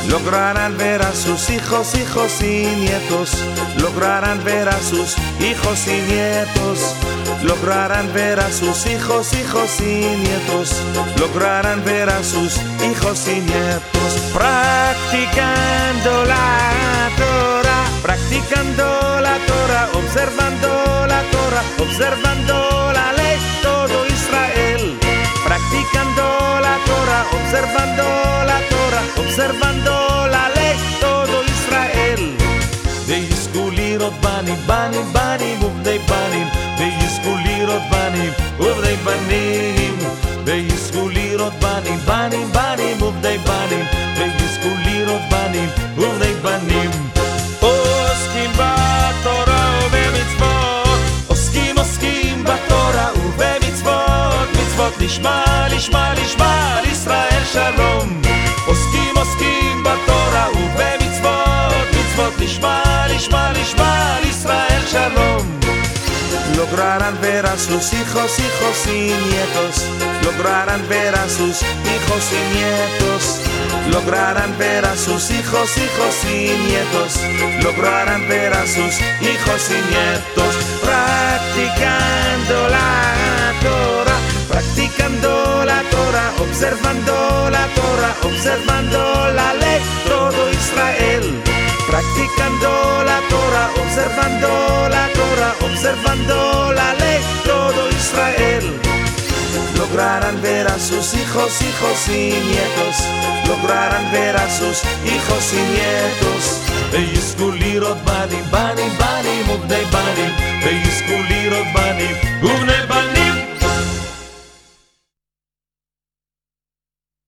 lograrán ver a sus hijos, hijos y nietos, lograrán ver a sus hijos y nietos, lograrán ver a sus hijos, hijos y nietos, lograrán ver a sus hijos y nietos, practicando la Torah, practicando la Torah, observando la Torah, observando la ley, todo Israel, practicando la Torah, observando la Torah, observando la ley, todo Israel. ויזכו לראות בנים, בנים, בנים ובני בנים, ויזכו לראות בנים ובני בנים, ויזכו לראות בנים, בנים, בנים ובני בנים, ויזכו לראות בנים ובני בנים. עוסקים בתורה ובמצוות, עוסקים בתורה ובמצוות, מצוות לשמה, לשמה, לשמה, על ישראל שלום. עוסקים בתורה ובמצוות, מצוות לשמה, לשמה, לשמה, על ישראל שלום. Lograrán ver a sus hijos, hijos y nietos, lograrán ver a sus hijos y nietos, lograrán ver a sus hijos, hijos y nietos, lograrán ver a sus hijos y nietos, practicando la Torah, practicando la Torah, observando la Torah, observando la ley, todo Israel, practicando la Torah, observando la Torah, observando la ley, todo Israel. Lograrán ver a sus hijos, hijos y nietos, lograrán ver a sus hijos y nietos. ויזכו לראות בנים, בנים, בנים ובני בנים, ויזכו לראות בנים ובני בנים.